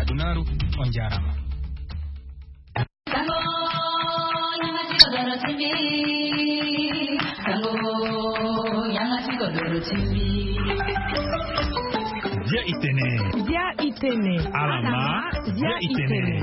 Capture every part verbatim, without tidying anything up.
adunaru on jarama. Dia itene. Dia itene. Alama. Dia itene.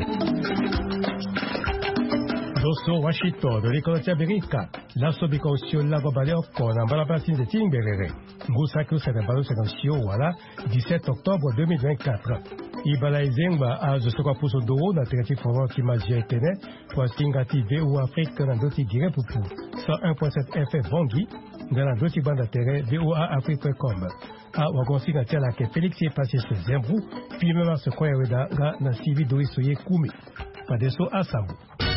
Dosso Washington de l'école américaine. La sobicosio la gobaleo con ambalabasi de Timberere. Ngusaku Sadabalo Senosio, voilà, dix-sept octobre deux mille vingt-quatre. Ibalaizengba a je sais quoi pour ce dos, na terati foro qui m'a dit itene, pour stingati V ou Afrique na doti gire pour pour. cent un point sept F M Bongi, dans la doti bande terre V O A Afrique point com. A wagonsi na tiala ke Félix est passé ce Zembrou, puis même à ce quoi yaweda ga na civi doi soye kumi. Padeso Asambu.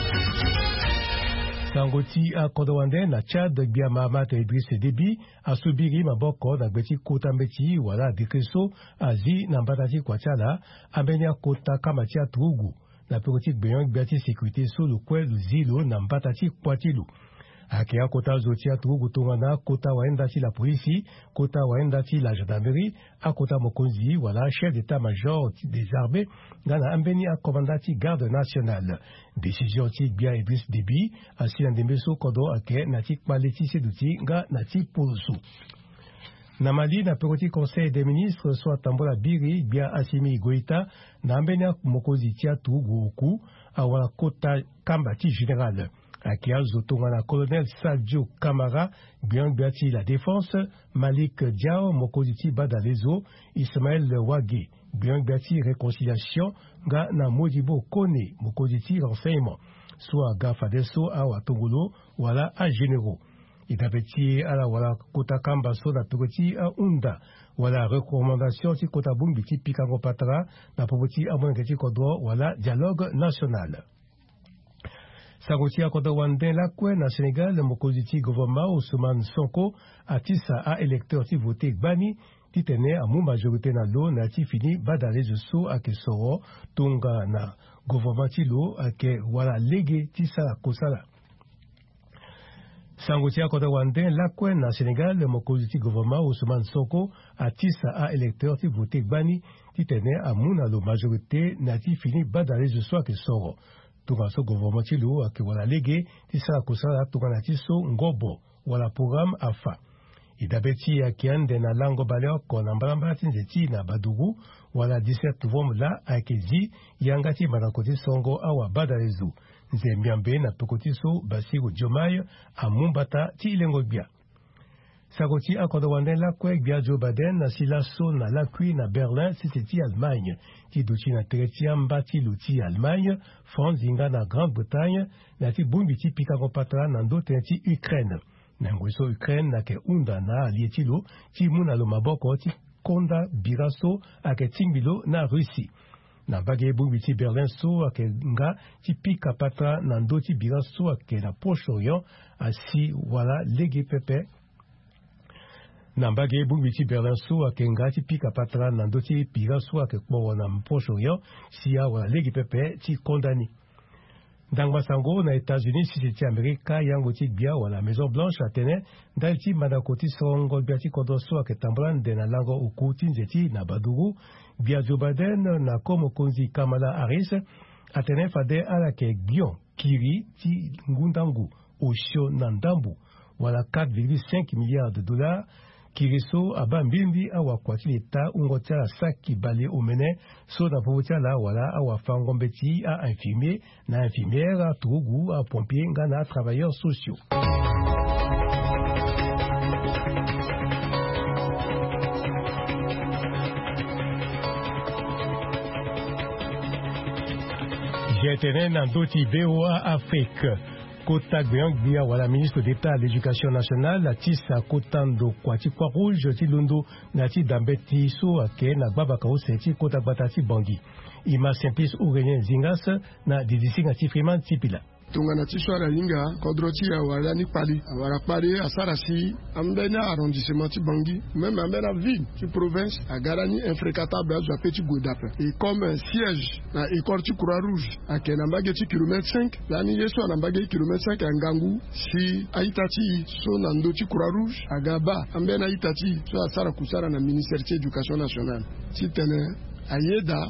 Sangoti a Kodowande na Tchad bia Mahamat Idriss Déby a subiri maboko na gbeti kota mbeti wala dikreso azi na mbatati kwa tchala ambenia kota kamati ya trugu na pekoti beyon biati sécurité so le kwe zilo na mbatati kwa tilu. Akia kota zotia trugu tongana kota waendati la polisi, kota waendati la gendarmerie, a kota mokonzi wala chef d'état-major des armées gana ambeni a commandati garde nationale. Décision ti bia Idriss Déby a si ndembeso kodo ake natik maleti seduti ga natik pulusu. Na Mali na pekoti conseil des ministres soit tambola biri bia Assimi Goïta na ambeni a mokonzi tia trugu oku a wala kota kambati général. Akia Zotongana colonel Sadio Kamara, bien biati la défense, Malik Diao, Mokoziti Badalezo, Ismaël Wagé, bien biati réconciliation, ga na Modibo Kone, Mokoziti renseignement, soit ga Fadeso a Watongolo, wala a généraux. Idabeti à la wala Kota Kambaso na Pekoti a Unda, wala recommandation si Kota Bumbiti Pikango Patra, na Pekoti a Monegati Kodro, wala dialogue national. Sagoti a Kodawande la kwe na Sénégal, le Mokoziti gouvernement Ousmane Sonko a tisa a électeur ti voté bani ti tene a mou majorité na lo na ti fini badale so a ke soro tonga na gouvernement ti lo a ke wala lege ti sala kosala. Sagoti a Kodawande la kwe na Sénégal, le Mokoziti gouvernement Ousmane Sonko a tisa a électeur ti voté bani ti tene a mou na lo majorité na ti fini badale so a ke soro. Tunga so gouvernement lo ake wala lege ti sala kosala tunga na ti so ngobo wala programme afa. Idabeti akiande na lango baleo kona mbalamba ti nzeti na Badougou wala dix-sept novembre la akezi yangati manakoti songo awa badalezu nze miambe na pekoti so Basiru Diomaye a Mumbata ti ilengo bia. Sagoti a Kodawande la kwe bia Joe Biden na silaso na lakui na Berlin si ti Allemagne ti duti na tretia mbati luti Allemagne, France inga na Grande-Bretagne na ti bumbi ti Pikango Patra na ndo ti Ukraine. Na ngweso Ukraine na ke unda na alietilo ti muna lo maboko ti konda biraso ake timbilo na Russie. Na bage bumbi ti Berlin so ake nga ti Pika Patra na ndo ti biraso ake na Proche-Orient asi wala lege pepe. Nambage bumbi Berlin so ake ngati pika patra nando ti pira so ake kwa na Proche-Orient si a wala legi pepe ti kondani. Dangba sango na États-Unis si ti Amerika yango ti bia wala Maison Blanche atene dal ti madakoti songo bia ti kodo so ake tambran de na lango uku ti nzeti na Badougou bia Joe Biden na komo konzi Kamala Harris atene fade ala ke gion kiri ti ngundangu osho na ndambu wala quatre virgule cinq milliards de dollars Kiriso aba mbimbi awa kwati leta ungotia saki bale omene so na povotia la wala awa fangombeti a infirmier na infirmière a trugu a pompier nga na travailleurs sociaux. J'ai tenu dans d'autres V O A Afrique. Kota Gbeang Bia wala ministre d'État à l'éducation nationale la tisa kotando kwati kwa rouge ti lundo na ti dambeti so ake na babaka oseti kota batati bangi ima simplice ourenien zingas na didisi ngati freeman tipila tungana ti swara linga kodroti ya wala ni pali awara pali asarasi ambena arrondissement ti bangi même ambena ville ti province agarani infréquentable azo petit godap et comme siège na école ti croix rouge akena mbage ti kilomètre cinq lani yeso na mbage kilomètre cinq angangu si aitati so na ndo ti croix rouge agaba ambena aitati so asara kusara na ministère ti éducation nationale ti tene ayeda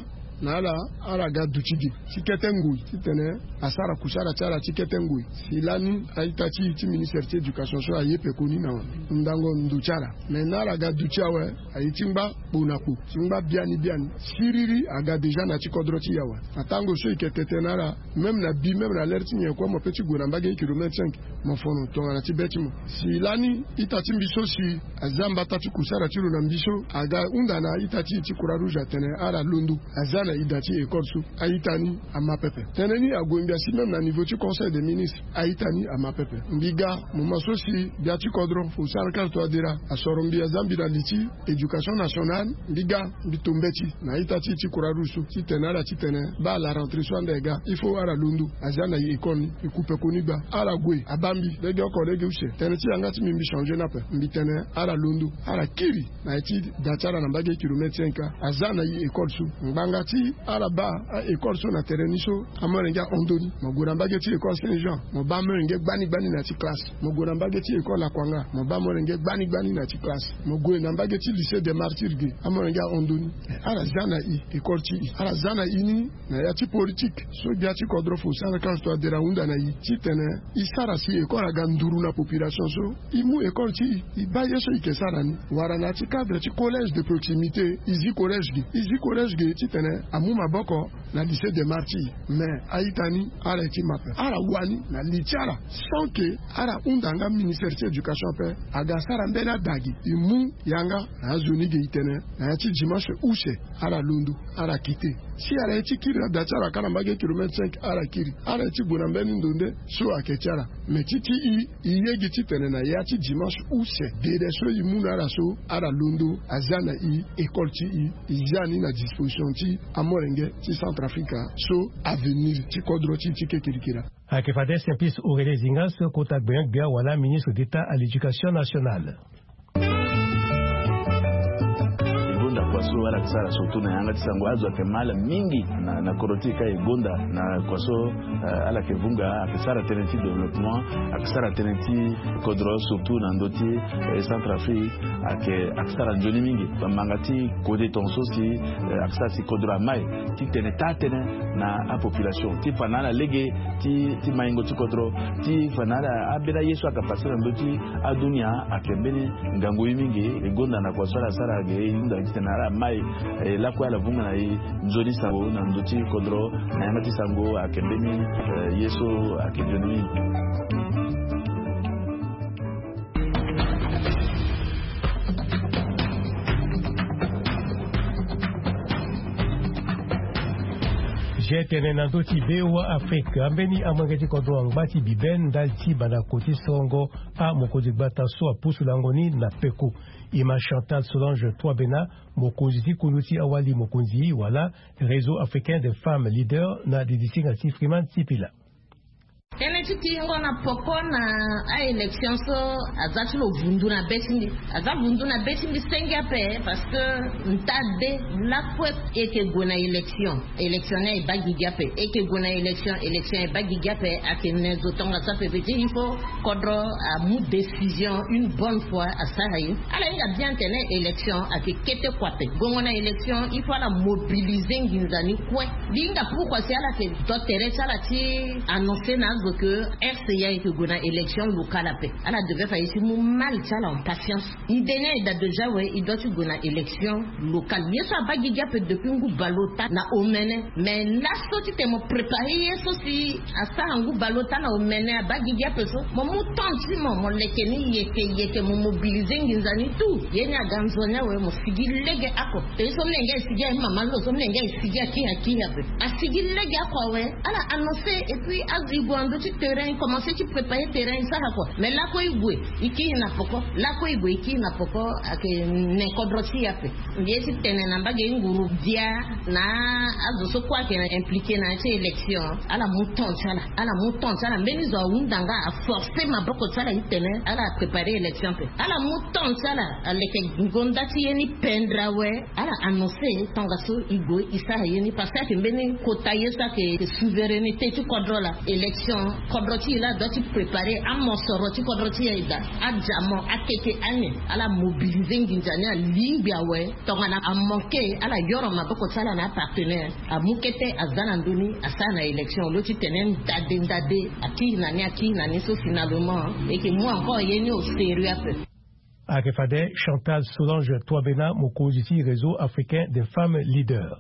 nala ara ga duchigi tiketengui titene asara kushara chara tiketengui silani aitachi ti ministère de l'éducation so ayepe koni na ndango nduchara menara ga duchawe aitimba bunaku timba biani biani siriri aga deja na tikodroti yawa atango so iketetenara même na bi même na lerti nye kwa mo petit gonamba ge kilomètre cinq mo fono to na tibetimo silani itati mbiso si azamba tati kusara tiro na mbiso aga undana itati ti kura rouge tene ara lundu azana idati école su aitani amapepe teneni agombia si même na niveau du conseil des ministres aitani amapepe mbiga mo so si biati kodro fo sarkal to adira asorombi azambi na liti éducation nationale mbiga bitombeti na itati ti kura rouge ti tenara ti tene ba la rentrée so ndega il faut ara lundu azana école ikupe koniba ara gwe abambi lege ko lege ushe tene ti anga ti mbi changer na pe mbi tene ara lundu ara kiri na iti dachara na mbage kilomètre cinq azana yi école su mbanga ti ara ba école su na terrain so amorenga ondoni mo gora mbage ti école Saint Jean mo ba morenge gbani gbani na ti classe mo gora mbage ti école la kwanga mo ba morenge gbani gbani na ti classe mo go na mbage ti lycée des martyrs ge amorenga ondoni ara zana yi école ti ara zana ini na ya ti politique so bia ti kodro fo sana kan sto adera unda na yi ti tene isara si école aga nduru na population so imu école ti i ba yeso ikesara ni wara na ti cadre ti collège de proximité izi collège ge izi collège ge ti tene amu maboko na lycée des martyrs mais aitani ara ti mape ara wani na litiara sans que ara undanga ministère de l'éducation pe aga sara mbena dagi imu yanga azuni ge itene na ti dimanche ushe ara lundu ara kite si ara ti kiri da tsara kana mbage kilomètre cinq ara kiri ara ti bona mbeni ndonde so aketiara mais ti ti i iyegi ti tene na ya ti dimanche ushe de de so imu na ara so ara lundu azana i école ti i izani na disposition ti amorenge ti Centrafrica so avenir ti kodro ti ti kekirikira akefade Simplice Aurélie Zingas kota gbenyak bia wala ministre d'État à l'éducation nationale. Kwaso wala kisara soto na yanga tisango azo akemala mingi na, na korotika egonda na kwaso uh, ala kevunga akisara tenenti développement akisara tenenti kodro surtout na ndoti eh, Centrafrique ake akisara njoni mingi bamangati kode tonso si eh, akisara si kodro mai ti tene tatene na a population ti fanala lege ti ti maingo ti kodro ti fanala abira yesu akapasira ndoti adunia akembeni ngango mingi egonda na kwaso ala sara ge inda kitena mai eh, la kwa la vunga na hii nzoni sango na ndoti kodro na yamati sango akembeni eh, yeso akejoni. Jetene na ndoti bewa Afrika ambeni amangeti kodro angbati biben dalti bana koti songo a mokozi gbata so apusu langoni na peku ima Chantal Solange Toabena mokonzi kunuti awali mokonzi wala réseau africain des femmes leaders na didisi ngati Freeman Tipila. Ene titi ngona poko na a election so azati lo vundu na betindi aza vundu na betindi sengi ape parce que ntade la kwe eke gona election électionnaire bagi gape eke gona election élection bagi gape ake nezo tonga sa pe petit il faut kodro a mu décision une bonne fois à Sahara ala inga bien tene élection ake kete kwape gona élection il faut la mobiliser nginzani kwe dinga pourquoi c'est ala ke dotere sala ti annoncer na que R C A que gona élection locale après ala devait faire ici mon mal ça là en patience il donnait da déjà ouais il doit tu gona élection locale bien ça bagi gap depuis ngu balota na omene mais là so tu te mo préparer so si à ça ngu balota na omene bagi gap so mo mo tanti mo mo lekeni yeke yeke mo mobiliser nginzani tout yenya ganzona we mo sigi lege ako te so mlenga sigi mama lo so mlenga sigi aki aki après a sigi lege ako we ala annoncer et puis azigo tu terrain commencer tu préparer terrain ça quoi mais là quoi ibwe iki na poko là quoi ibwe iki na poko ake ne kodroti yape ndiye ti tene na mbage nguru dia na azo so kwa ke impliqué na cette élection ala mouton sala ala mouton sala mbeni zo wundanga a forcer ma boko sala itene ala préparer élection pe ala mouton sala aleke ngondati yeni pendra we ala annoncer tonga so igwe isa yeni parce que mbeni kota yesa ke souveraineté tu kodrola élection vraiment kodroti là doit préparer à mon soroti kodroti ida à jamo à kete ane à la mobiliser nginjani à limbia we donc on a manqué à la yoro maboko sala na partenaire à mukete à zananduni à sana élection l'autre tenen dade dade à qui nani à qui nani so finalement et que moi encore yeni au sérieux un peu. À Kefade, Chantal Solange Touabena, Mokoziti, Réseau africain des femmes leaders.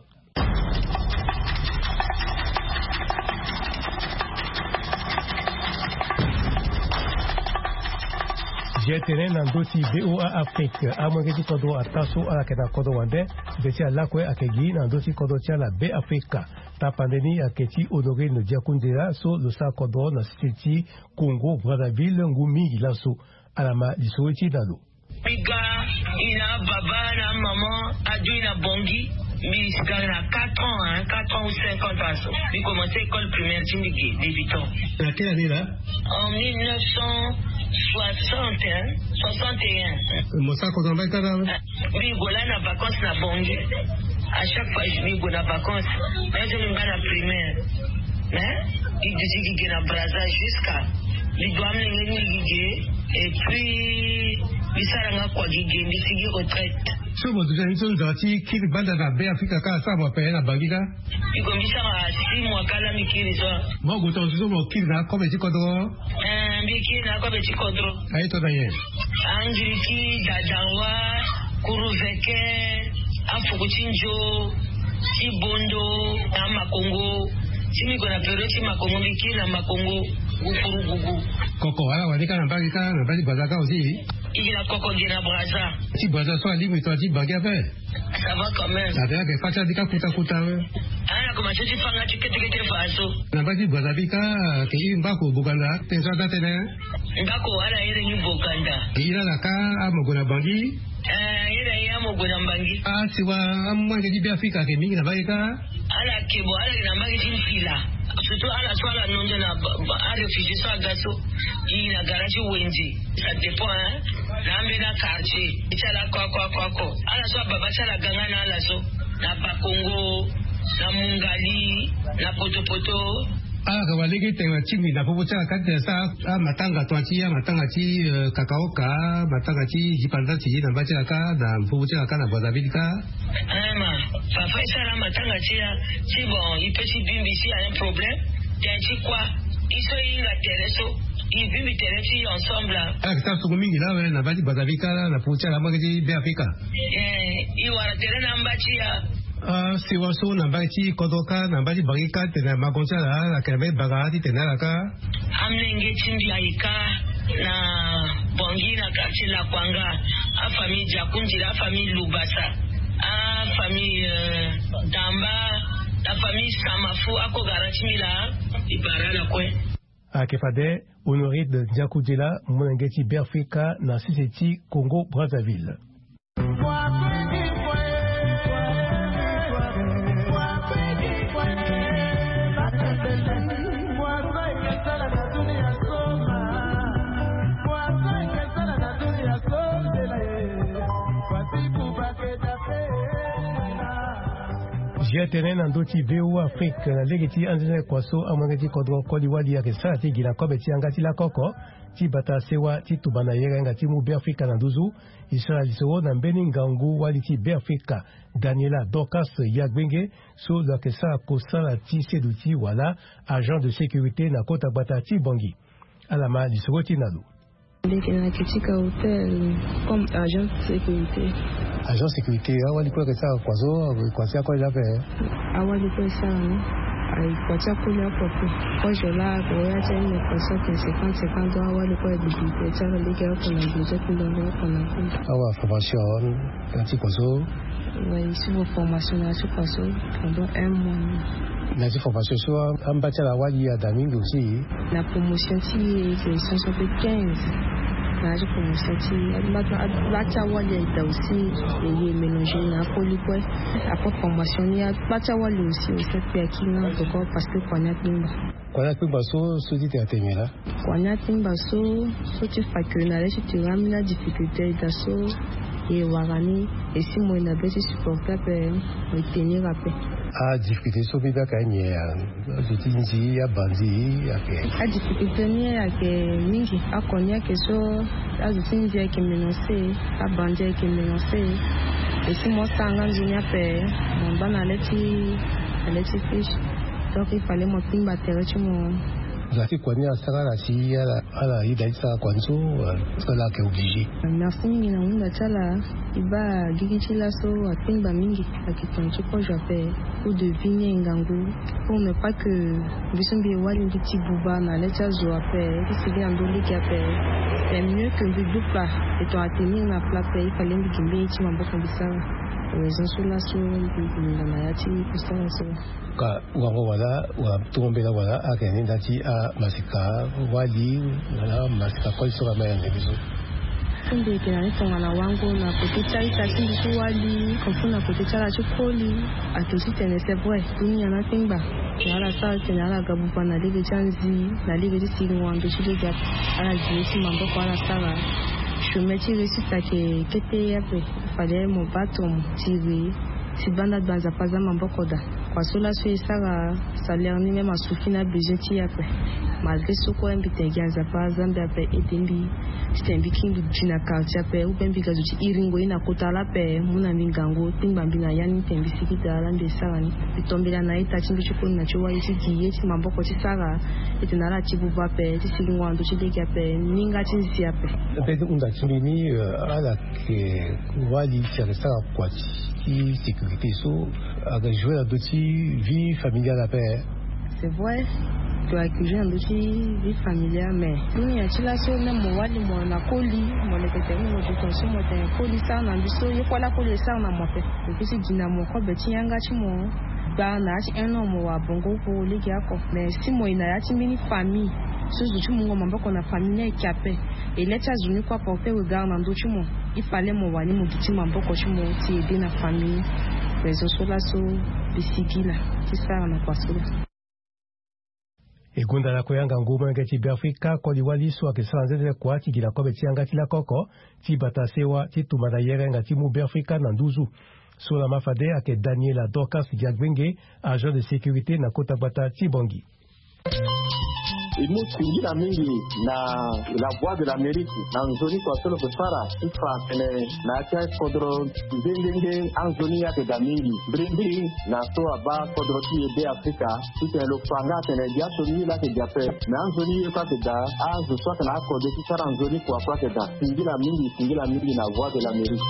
J'ai tenu dans dossier B O A Afrique, à mon petit kodo à Tasso à la Kena Kodo Wande, Bessi à Lakwe à Kegi, dans dossier kodo tia la B Africa. Ta pandémie à Keti honoré le Diakundera, so le sa kodo na Siti, Congo, Brazzaville, Ngumi, Lasso, à la ma d'Isouiti Dalo. Miga, ina baba na maman, adu ina bongi. Mais c'est à quatre ans, hein, quatre ans ou cinquante ans. J'ai commencé l'école primaire, Timiki, dix-huit ans. À quelle année là? En mille neuf cent soixante et un. soixante et un. Moussa Kodamba Kada? Oui, Gola na vacances na Bongi. À chaque fois, je vais na vacances. Mais je me bats la primaire. Hein? Il disait qu'il y a na Brazza jusqu'à. Il doit me l'enlever. Et puis, il s'est rendu quoi qu'il y a une retraite. So mo duja nso nzati kiri banda na be Afrika ka sa mo pe na bagida iko mbisa ma si mo kala mikiri so mo go to so mo kiri na ko be ti kodro eh mikiri na ko be ti kodro ai to na ye anjiriki dadanwa kuruveke afukuchinjo chibondo na makongo chimi kona peroti makongo mikiri na makongo ufurugugu koko ala wadika na bagika na bali bazaka aussi. Il a cocoté na Brazza. Si Brazza soit libre, toi tu bagues avec. Ça va quand même. Ça veut dire que pas ça dit qu'à kuta kuta. Ah, comment tu fais un petit quelque quelque façon. Na badi Brazza bika que il mbako Buganda, tenso date ne. Mbako ala ile ni Buganda. Il a la ka amogona bangi. Eh, ile ya amogona bangi. Ah, si wa amwa de bi Afrika ke mingi na bagika. Ala kebo ala na bangi fila. Surtout à la soirée, nous avons un réfugié sur la gasso, il a garagé Wendy. Ça dépend, hein. L'ambe na quartier, il y a la quoi quoi quoi quoi. À la soirée, Baba, ça la ganga na la so, na Pakongo, na Mungali, na Poto Poto. Ah, quand on lègue tes chimie, na popo cha kati sa ah matanga toachi ya matanga chi kakaoka, matanga chi jipanda chi na bacha ka na popo cha ka na Brazaville. Ah ma, papa ça la matanga chi ya, si bon, il peut si bimbi si a un problème, tiens chi quoi, il se y la tereso. Il vit mes téléphones ensemble. Ah, ça c'est comme il là, na badi Brazaville, na popo cha la magaji be Africa. Eh, il va la télé na mbachia. Ah, si waso na bati kodoka na bati bagika tena magoncha la la kebe bagati tena la ka amnenge chimbi aika na bongi na quartier la Kwanga a famille Jakundi la famille Lubasa a famille euh, Damba la famille Samafu ako garanti mila ibarana kwe a Kefade honoré de Jakudela Monengeti Berfika na Siseti Congo Brazzaville. J'ai tenu dans d'autres V O Afrique, la légiti anzene kwaso amangeti kodro kodi wadi ya kesa ti gina kobe ti angati la koko ti bata sewa ti tubana yera ngati mu be Afrika na duzu Israel so na mbeni ngangu wadi ti be Afrika Daniela Dorcas Yagbenge so la kesa kosala ti seduti wala agent de sécurité na kota bata ti bangi alama di sogoti nalu na katika hotel comme agent de sécurité. Agent de sécurité, awali kwa kesa kwazo kwasia kwa jape. Awali kwa sana ai kwacha kule hapo kwa jola kwa ya ni kwa sote cinquante cinquante awali kwa bidii tena leke hapo na bidii kule hapo na kule. Awa formation kati kwazo. Oui, sur vos formations là sur kwazo pendant un mois. La formation soit ambacha la wali ya Domingue aussi. La promotion si c'est cent quinze. La promotion si la cha wali est aussi et mélanger na polypoy. Après formation il y a la cha wali aussi aussi fait qui na encore parce que kwa nyapimba. Kwa nyapimba so so dit atemela. Kwa nyapimba so so tu fais que na les tu ramènes la difficulté d'asso et warani et si moi na besi supporter pour tenir après. a difficulté so bi ba ka nye de tinzi ya bandi ya ke a difficulté ni ya ke mingi a konya ke so a tinzi ya ke menonce a bandi ya ke menonce et si moi sanga nzunya pe mon bana leti leti fish donc il fallait mon timba terre tu mon Zaki kwani asaka na si ala ala ida isa kwanzo skala ke obligé. Merci mingi na unda chala iba gigi chila so atimba mingi akitonchi ko jape ou de vigne ngangu pour ne pas que bisumbi wali ngiti buba na lecha zo ape kisi bi andoli ki ape c'est mieux que de dupa et ton attenir na plape il fallait ngimbe chi mambo kabisa raison sur la so na mayati kusala so ka wango wala wa tuombela wala akeni ndati a masika wali wala masika kwa so kama ya ndebizo kumbe kina tonga na wango na kutecha itasi tu wali kofuna kutecha la chukoli akisi tene c'est vrai dunia na timba yala sa tena la gabu pana lege chanzi na lege sili wando chile gap ala jisi mambo kwa la sala je me suis réussi à que kete yape fallait mon bâton tirer si banda dans apaza mambo koda kwa sola so isara salaire ni même asufina besoin ti yape malgré ce ko mbite ganza pa zambia pe etembi stembi kindu jina quartier pe ou bembi gazuti iringo ina kotala pe muna mingango timba mbina yani tembi sikita la ndesara ni bitombela na ita chimbi chukuni na chowa isi giye ti mambo ko ti sara etenara ti buba pe ti silingwa ndo ti deke pe ninga ti nsi yape pe unda chimbi ni ala ke wali sara kwa ti sécurité so aga jouer la doti vie familiale après c'est vrai tu as que j'ai un dossier vie familiale mais nous y a tila so na mo wali mo na koli mo le kete mo je consomme mo te koli sa na biso ye kwa la koli sa na mo pe et si dina mo ko beti yanga chi mo ba na chi eno mo wa bongo ko le ki ako mais si mo ina ya chi mini famille so zo chi mo ngoma mbako na famille ki ape et letcha zuni kwa porter regard na ndo chi mo il fallait mo wali mo biti mbako chi mo ti aider na famille raison sur la so bisigila ti sa na kwa so egunda la koyanga nguma ngati Afrika ko liwali so ke sanze kwa ti gila ko beti ngati la koko ti batasewa ti tumada yere ngati mu Afrika na nduzu so la mafade ake Daniela Dorcas Diagbenge agent de sécurité na kota bata ti bongi imusingira mingi na la voix de l'Amérique na nzoni kwa solo kusara ifa tene na cha kodro ndenge anzoni ya ke mingi brindi na so aba kodro ti de Afrika ti lo fanga tene dia so ni la ke jape na anzoni kwa ke da azu so na ko de ti sara anzoni kwa kwa ke da singira mingi singira mingi na voix de l'Amérique.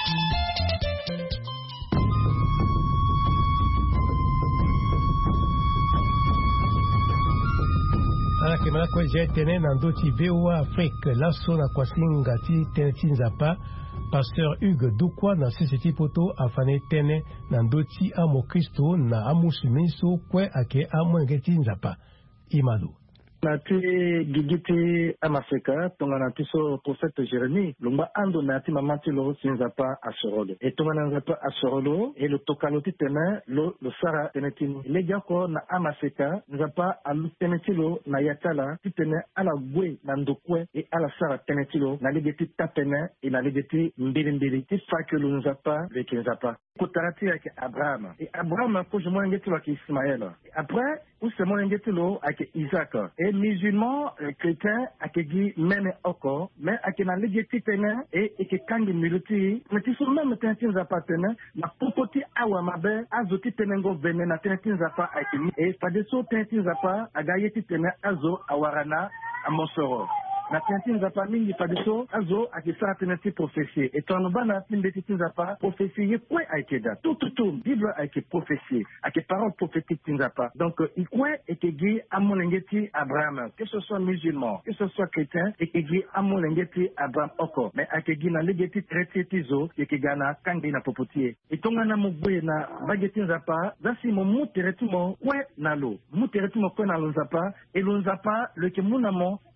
ala ke mala ko je tene na ndoti V O A Afrique la so na kwa singa ti tene ti nzapa pasteur Hugues Dukwa na sisiti poto afane tene na ndoti amo Kristo na amusulmi so kwe ake amo ngeti nzapa imadu nati gigiti amaseka tonga nati so prophète Jérémie lumba ando nati mamati lo sinzapa asorolo et tonga nzapa asorolo et le tokaloti tena lo lo sara tenetini lejako na amaseka nzapa alu tenetilo na yatala titene ala gwe na ndokwe et ala sara tenetilo na legeti tapene et na legeti mbili mbili ti fakelo nzapa veke nzapa kotarati yake Abraham et Abraham ko je mo ngeti wa ki Ismaël après ou se mo ngeti lo ake Isaac et musulmans, les chrétiens, akegi mene oko, mais akena legeti tene et eke kangi miluti, mais ti sur même tentin zapa tene, na popoti awa mabe, azoti tenengo vene na tentin zapa akemi, et padeso tentin zapa agayeti tene azo awarana amosoro. Na tentin zapa mingi padeso azo akisa teneti prophétie. Et ton bana tinde tentin zapa prophétie kwe aikeda. Tout tout tout, Bible aike prophétie, ake parole prophétique tinzapa. Donc ikwe ekegi amolengeti Abraham, que ce soit musulman, que ce soit chrétien, ekegi amolengeti Abraham oko. Mais akegi na legeti traité tizo, ekegana kangi na popotie. Et tongana mugwe na bageti nzapa, zasi mo muteretumo kwe na lo. Muteretumo kwe na lo nzapa, et lo nzapa le ke munamo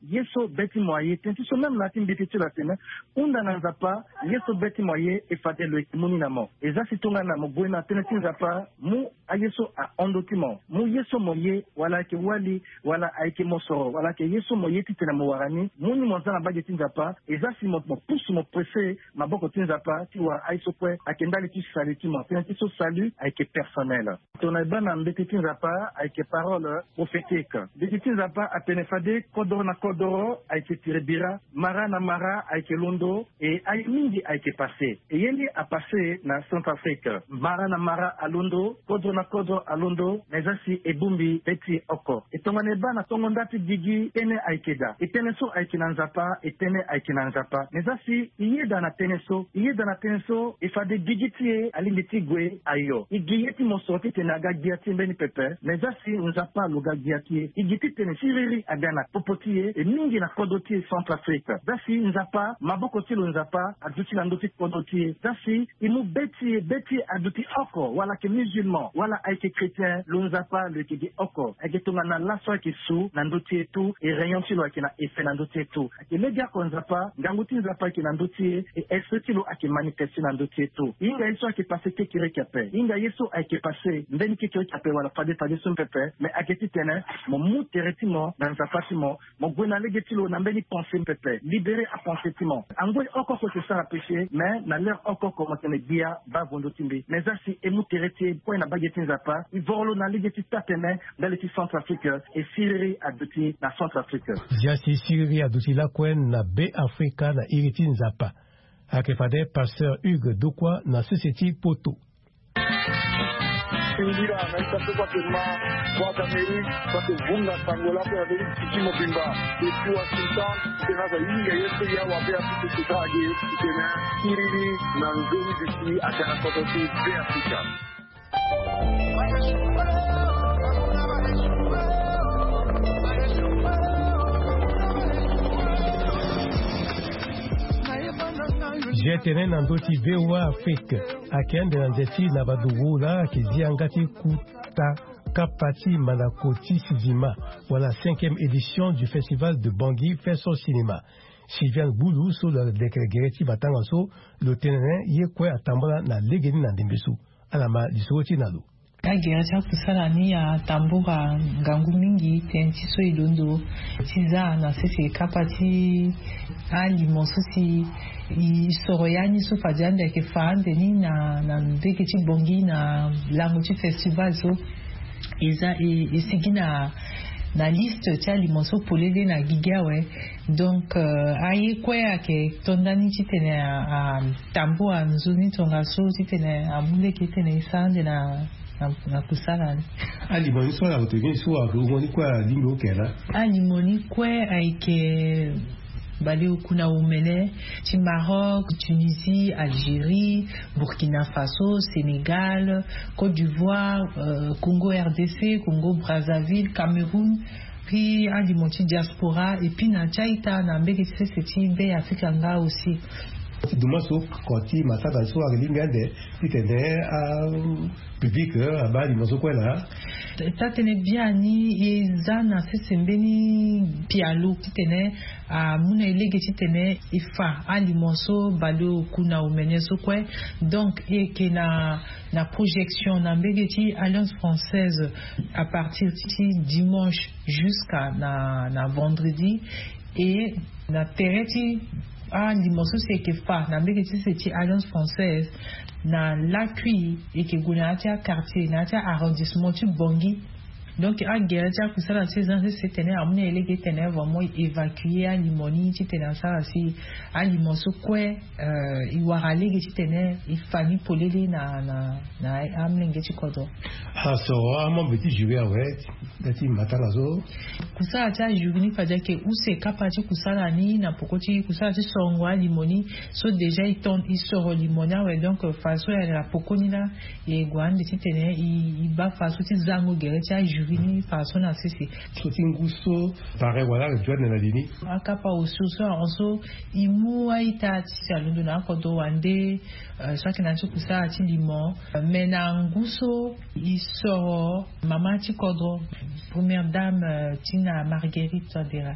yeso beti moye tenti so même natin betiti la tena unda na nzapa yeso beti moye e fate lo ekimuni na mo eza sitonga na mo boina tena tinzapa mu ayeso a ondotimo mu yeso moye wala ke wali wala aike mosoro wala ke yeso moye titena mo warani muni mo zana bageti nzapa eza si mo pousse mo pressé maboko tinzapa ti wa aiso kwe akendali ti saliti mo tena ti so salut aike personnel tona bana mbetiti nzapa aike parole prophétique betiti nzapa apene fade kodoro na kodoro aike tirebira mara na mara aike londo e ay mingi aike passé e yendi a passé na Centrafrique mara na mara a londo kodoro na kodoro a londo nezasi ebumbi beti oko e tongane bana tongo ndati digi tene aikeda e tene so aike na nzapa e tene aike na nzapa nezasi iyeda na tene so iyeda na tene so e fade digitie alingiti gwe ayo igiyeti mosoti tene aga giati mbeni pepe nezasi nzapa luga giati igiti tene siriri agana popotie e mingi na kodotie Centrafrique dasi nzapa maboko tilo nzapa aduti na nduti kodotie dasi imu beti beti aduti oko wala ke musulman wala aike chrétien lo nzapa le kidi oko ake tunga na laso ki su na nduti tu e rayon tilo ake na efe na nduti tu ake media ko nzapa nganguti nzapa ake na nduti e esprit tilo ake manifesti na nduti tu inga yeso ake pase ke kire kape inga yeso ake pase ndeni ke kire kape wala fade fade sun pepe me ake titene mo mu teretimo na nzapa timo mo gwena lege tilo na mbeni penser pepe libéré à penser timo angwe oko ko ça la péché mais na l'air oko ko matene dia ba vondo timbi mais ça si emu tereti ko na bageti nzapa i vorlo na lege titatene dans le Centrafrique et Syrie aduti na Centrafrique ya si Syrie aduti la kwen na be Afrika na iriti nzapa akefade pasteur Hugues Dokwa na société Poto Indira na itato kwa tema kwa kameri kwa vunga tangola kwa veri kimo bimba kwa sultan tena za inga yesu ya wa bea kitu kitaje tena kiriri na nzuri disi akana kwa tosi bea Afrika jetene na ndoti vewa Afrique akende na nzeti na badugula akiziangati kuta kapati manakoti sizima wala cinquième édition du festival de Bangui fait son cinéma. Sylviane Boulou sur le décret batangaso le tenene yekwe atambola na legeni na ndembesu alama lisoti nalo ageracha kusala ni ya tambura ngangu mingi tenti so ilondo tiza na sese kapati ali mosusi isoro yani so fajanda ke fande ni na na ndeke ti bongi na language festival so eza esigina na liste tia limonso polele na gigawe donc uh, aye kwea ke tondani titene a tambo a nzuni tonga so titene a mule ke tene sande na na kusala alimoni so la oteni so a rumoni kwa lingo kela alimoni kwe aike bale kuna umele ti Maroc, Tunisie, Algérie, Burkina Faso, Sénégal, Côte d'Ivoire, euh, Congo R D C, Congo Brazzaville, Cameroun, puis à dimonti diaspora et puis na Tchaïta na mbeke seti be Afrika nga aussi. Dumaso koti matata so agilingande pitene a public abali maso kwela tatene biani ezana sesembeni pialo titene a muna elege titene ifa ali monso balo kuna umenyeso kwe donc et que na na projection na mbegeti Alliance Française à partir de dimanche jusqu'à na na vendredi et na tereti ah dimension c'est que fa na mbeke c'est Alliance Française na l'appui et que gonatia quartier na tia arrondissement tu Bangui donc a guerre pour ça la saison c'est tenir à mon élève tenir vraiment évacuer à limoni tu tenir ça aussi à limonso quoi euh il va aller que tu tenir il fallait polele na na na amlenge tu kodo ah so mon petit jouer ouais dati matalazo kusa tia jugni faja ke ou c'est capable kusala ni na pokoti kusala ti songwa limoni so déjà il ton il sort limonia ouais donc façon la pokoni là et gwande ti tenir il ba façon ti zango guerre tia vini façon na sisi sotinguso pare wala jwa na dini akapa ususo onso imu aita tisa lundo na kodo wande swaki na chukusa ati limon mena nguso iso mama ti kodo première dame Tina Marguerite Todera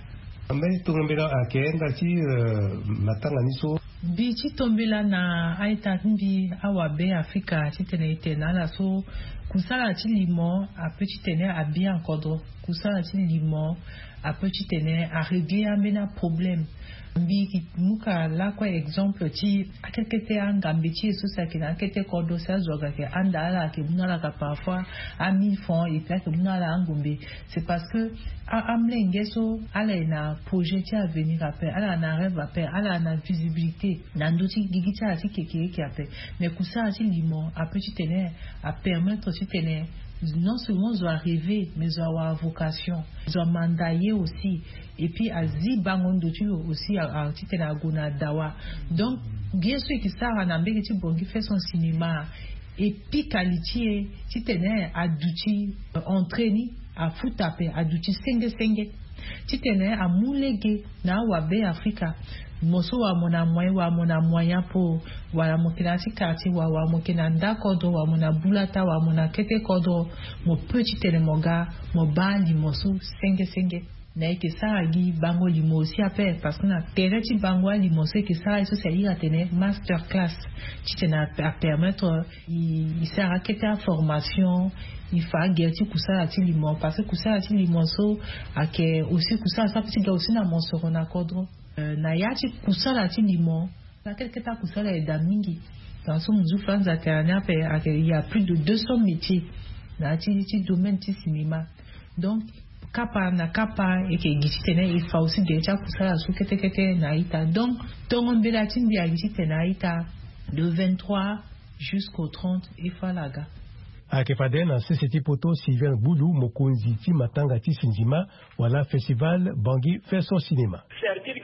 Ambe tombela akenda ti matanga niso. Bi ti tombela na aita mbi awabe Afrika ti tene itena la so kusala ti limo a petit tene a bien kodro kusala ti limo a petit tene a régler amena problème. Mbi muka la kwa exemple ti akekete angambe ti so sa ke na kete kodo sa zoga ke anda la ke muna la parfois à mille francs et puis que muna la ngombe c'est parce que amlenge so ala na projet ti à venir après ala na rêve après ala na visibilité na ndoti gigiti a ti keke ki après mais kusa ti limon a petit tener à permettre si tener non seulement ils ont rêvé mais ils ont vocation ils ont mandaillé aussi et puis à zi bangondo tu aussi à tite na gona dawa donc bien sûr que ça na mbeki ti bongi fait son cinéma et puis qualité ti tene aduti entraîner à foutape aduti senge senge ti tene a mulege na wabe Afrika moso wa mona moyen wa mona moyen po wala mokina ti quartier wa wa mokina ndakodo wa mona bulata wa mona kete kodo mo petit tene moga mo bali moso senge senge na ke ça gi bango limo aussi après parce que na terre ti bango limo c'est que ça eso c'est ira tener master class ti tena à permettre il sert à kete formation il faut guerre kusa ti limo parce que kusa ti limo so ake aussi kusa ça petit gars aussi na mon soro na kodro na ya ti kusa la ti limo la quelque ta kusa la da mingi dans son muzu franza kana pe il y a plus de deux cents métiers na ti ti domaine ti cinéma donc kapa na kapa et que giti tene il faut aussi déjà kusa su kete kete na ita donc tongo mbela ti mbia giti tena ita de vingt-trois jusqu'au trente il faut laga akefade na C C T poto Sylvain Boulou mokonzi ti matanga ti sinjima wala festival Bangui fait son cinéma. C'est-à-dire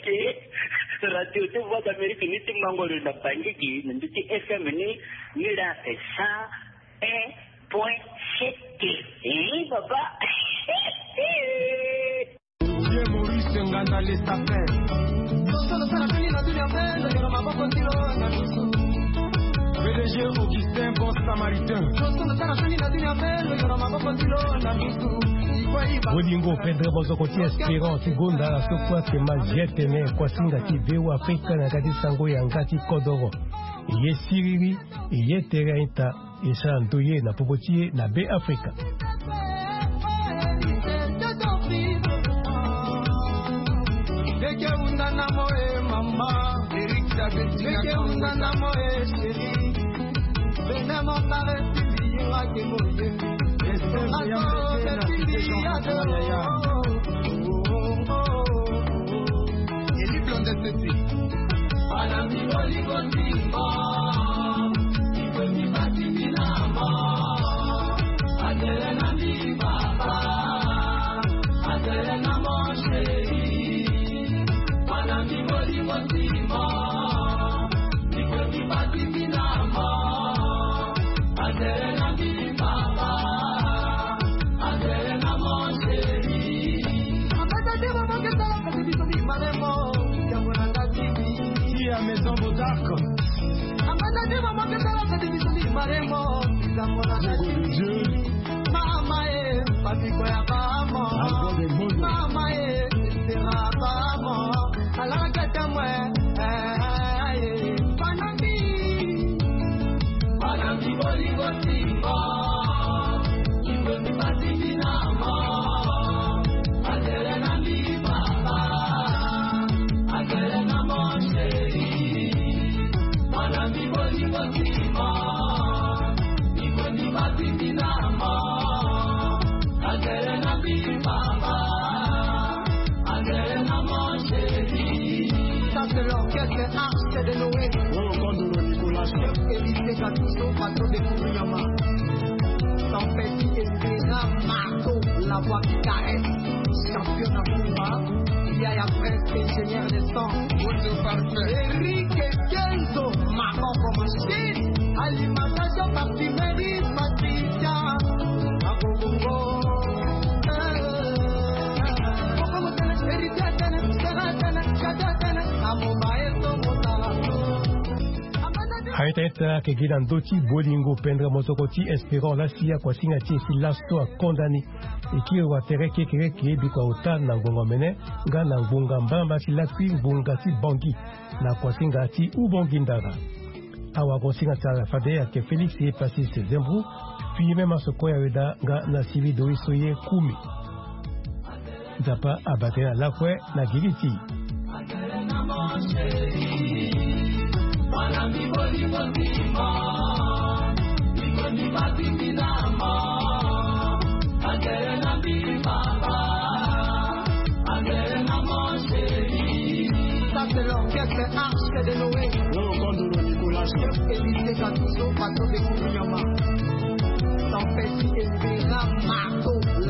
que radio de voix d'Amérique ni ti mangolo na Bangui ki ndi ti F M ni ni la ça un point sept. Eh baba. Dieu Maurice nganda les affaires. Solo sana fini na dunia mbele ngara maboko ndilo na P D G Augustin Bon Samaritain. Bolingo Pedro Bozokoti Espérant ti gonda la sokwa ke majetene kwa singa ti veo Afrika na kati sango ya ngati kodoro. Iye siriri, iye terenta, isa ntoye na popotie na be Afrika. Eke undana moe mama, Erika Eke undana moe chérie. Venez-moi par un pilier à Kémoye. Attends, un pilier à Et les blondes de ceci. Panami Boligo Timba. Il peut m'y bâtir Milama. Adèle Nami Baba. Adèle Namo chérie. Panami Boligo Timba. Il peut m'y bâtir Milama. Adèle Nami Baba. Adèle Namo chérie. Qui à maison Bodarc? Mama e patiko ya kamo. Mama e sera kamo. Ala kata mwe eh panami. Panami boligo timba. Iwe mi patiki nama. Adele nami baba. Adele namo sheri. Panami boligo timba. Iwe mi patiki nama. Adele nami baba. Adele namo sheri. Ça c'est l'orchestre Arche de Noé. Oh, Kondoro Nicolas. Élysée Gattuso, patron de Kouriyama. Sans petit espérant, marteau, la voix qui caresse. Champion d'Amoura, Yaya Prince, ingénieur de son. Auto parfait. Eric Kenzo, marron comme machine. Alimentation parfumerie, Patricia. Agogongo. Haiteta ke gidan doti bolingo pendra motokoti espérant la sia kwa singa ti lasto a condamné iki wa tere kekere ke bikwa uta na ngongo mene nga na ngunga mbamba ti latwi ngunga ti bongi na kwasinga ti ubongi ndaga awa kosinga tsala fade ya ke Felix e pasi se zembru puis même soko ya weda nga na sivi do isoye kumi zapa abate na lakwe na giriti C'est l'orchestre Arche de Noé. Évitez qu'à tous nos patrons découvrent